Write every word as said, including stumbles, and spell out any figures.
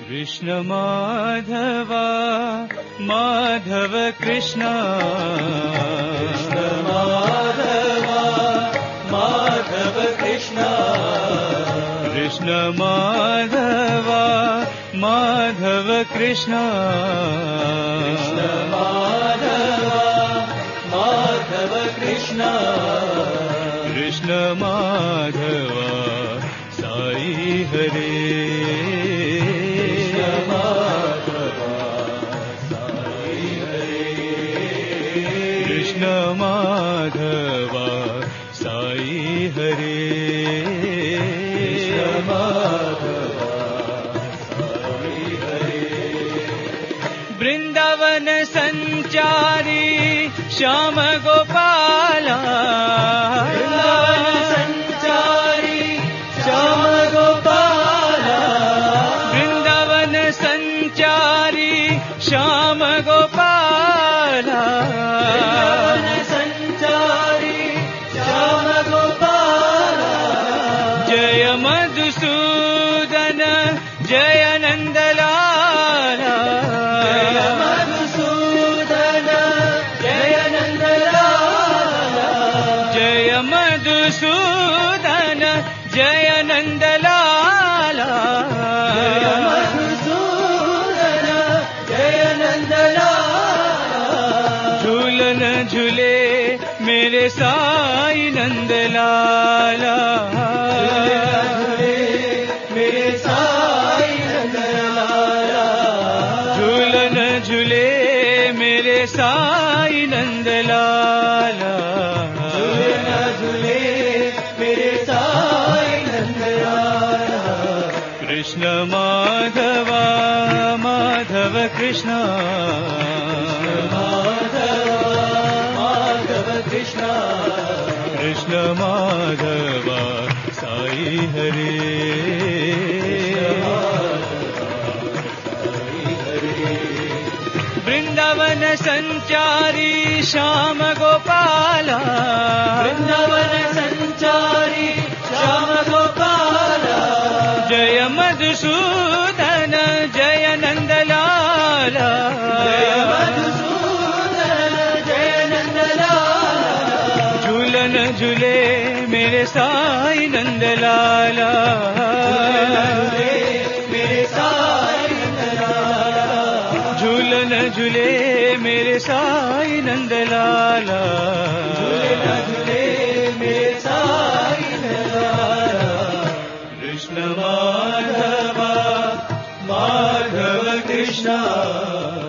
कृष्ण माधव माधव कृष्ण कृष्ण माधव माधव कृष्ण कृष्ण माधव माधव कृष्ण कृष्ण माधव माधव कृष्ण कृष्ण माधव साई हरे माधव साई हरे कृष्ण माधव साई हरे वृंदावन संचारी श्याम गोपाला वृंदावन संचारी श्याम गोपाला वृंदावन संचारी श्याम गोपाला मधुसूदन जय नंदलाला जय मधुसूदन जय नंदलाला जय मधुसूदन जय नंदलाला जय मधुसूदन जय नंदलाला झूलन झूले मेरे साई नंदलाला साई नंदलाला झूले झूले मेरे साई नंदलाला कृष्ण माधव माधव कृष्ण माधव माधव कृष्ण कृष्ण माधव साई हरे वृंदावन संचारी श्याम गोपाला वृंदावन संचारी श्याम गोपाला जय मधुसूदन जय नंदलाला जय मधुसूदन जय नंदलाला झूलन झूले मेरे साई नंदलाला मेरे साई झूलन झूले मेरे साई नंदलाला झूले झूले मेरे साई नंदलाला कृष्ण माधव माधव कृष्ण